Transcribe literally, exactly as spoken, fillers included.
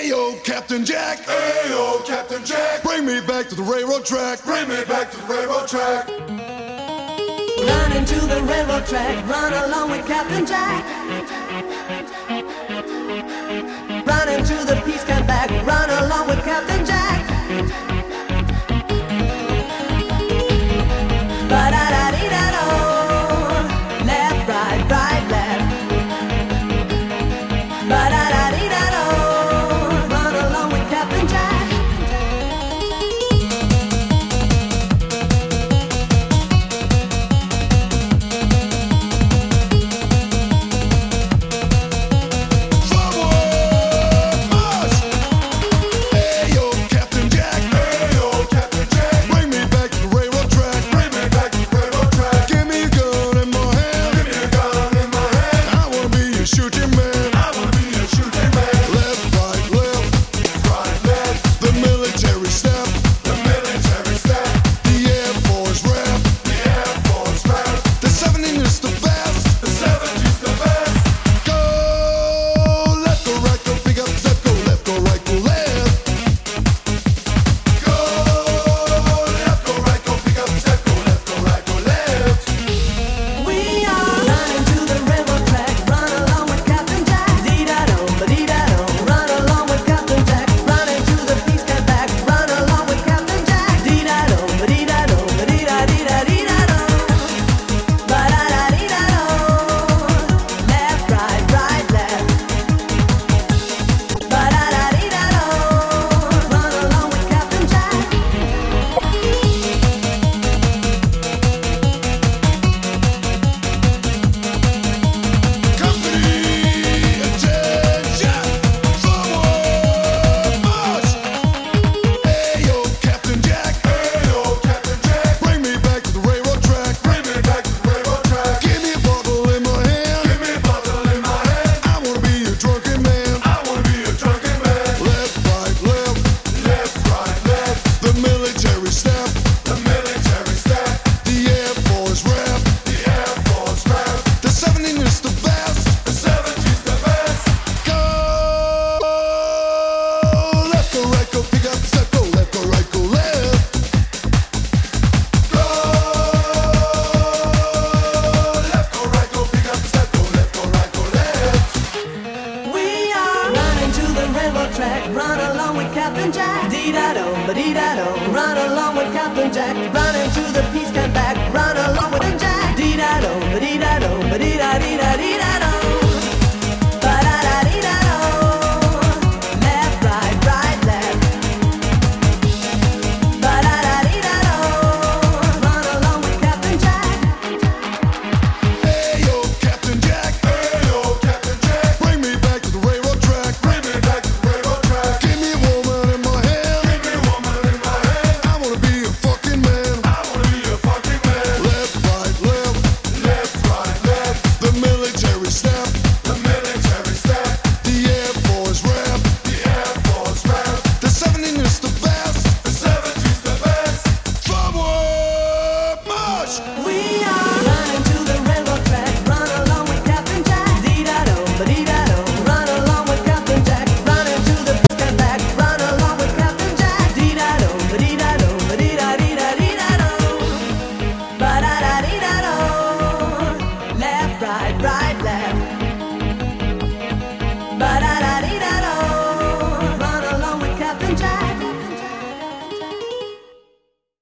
Ayo, Captain Jack. Ayo, Captain Jack. Bring me back to the railroad track. Bring me back to the railroad track. Run into the railroad track. Run along with Captain Jack. Run into the peace camp back. Run along with Captain Jack. Ba-da-da-dee-da-do. Left, right, right, left. Ba-da-da-dee-da-do. Run along with Captain Jack. Run along with Captain Jack. Dee-da-do, ba-dee-da-do. Run along with Captain Jack. Run into the peace camp back. Run along with Captain Jack. Dee-da-do, ba-dee-da-do, ba-dee-da-dee-da-dee-da.